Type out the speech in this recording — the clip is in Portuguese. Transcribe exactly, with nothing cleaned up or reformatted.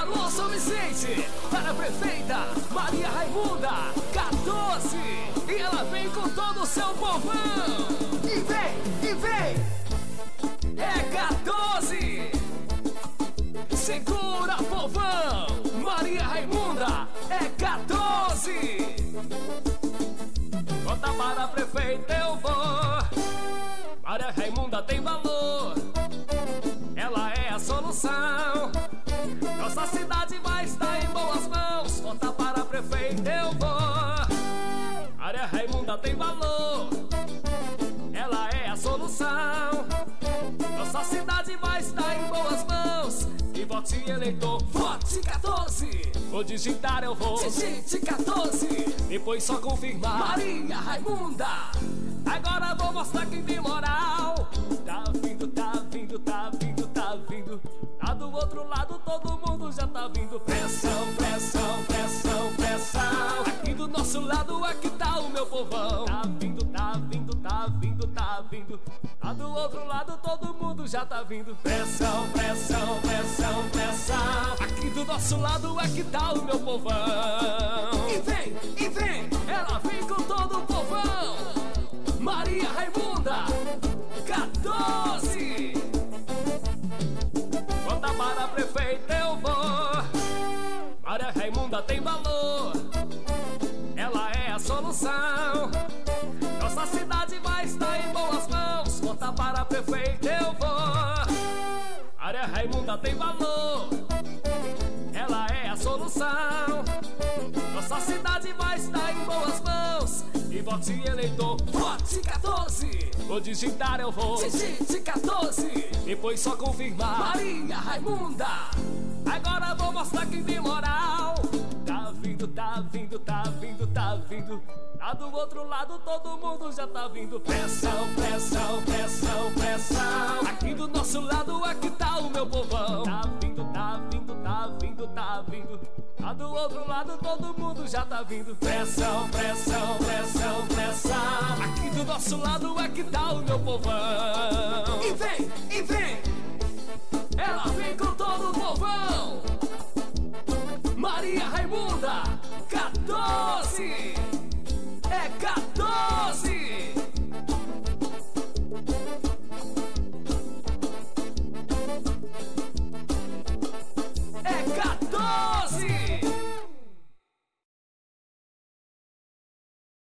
Alô, São Vicente, para a prefeita Maria Raimunda, quatorze. E ela vem com todo o seu povão. E vem, e vem. É quatorze. Segura, povão. Maria Raimunda, é quatorze. Vota para a prefeita, eu vou. Maria Raimunda tem valor. Ela é a solução. Nossa cidade vai estar em boas mãos. Vota para a prefeita, eu vou. Maria Raimunda tem valor. Ela é a solução. Nossa cidade vai estar em boas mãos. E vote eleitor, vote quatorze. Vou digitar, eu vou. Digite quatorze. Depois só confirmar. Maria Raimunda. Agora vou mostrar quem tem moral. Tá vindo, tá vindo, tá vindo, tá vindo. Lá do outro lado todo mundo já tá vindo. Pressão, pressão, pressão, pressão. Aqui do nosso lado aqui tá o meu povão. Tá vindo, tá vindo, tá vindo, tá vindo. Lá do outro lado todo mundo já tá vindo. Pressão, pressão, pressão, pressão. Aqui do nosso lado aqui tá o meu povão. E vem, e vem, ela vem com todo o povão. Maria Raimunda, quatorze. Vota para a prefeita, eu vou. Maria Raimunda tem valor. Ela é a solução. Nossa cidade vai estar em boas mãos. Vota para a prefeita, eu vou. Maria Raimunda tem valor. Ela é a solução. Nossa cidade vai estar em boas mãos. E vote eleitor, vote quatorze. Vou digitar, eu vou. Digite quatorze. Depois só confirmar. Maria Raimunda. Agora vou mostrar quem tem moral. Tá vindo, tá vindo, tá vindo, tá vindo. Lá do outro lado todo mundo já tá vindo. Pressão, pressão, pressão, pressão. Aqui do nosso lado aqui tá o meu povão. Tá vindo, tá vindo, tá vindo, tá vindo. Lá do outro lado todo mundo já tá vindo. Pressão, pressão, pressão, pressão. Aqui do nosso lado aqui tá o meu povão. E vem, e vem. Ela vem com todo o povão. Maria Raimunda, quatorze.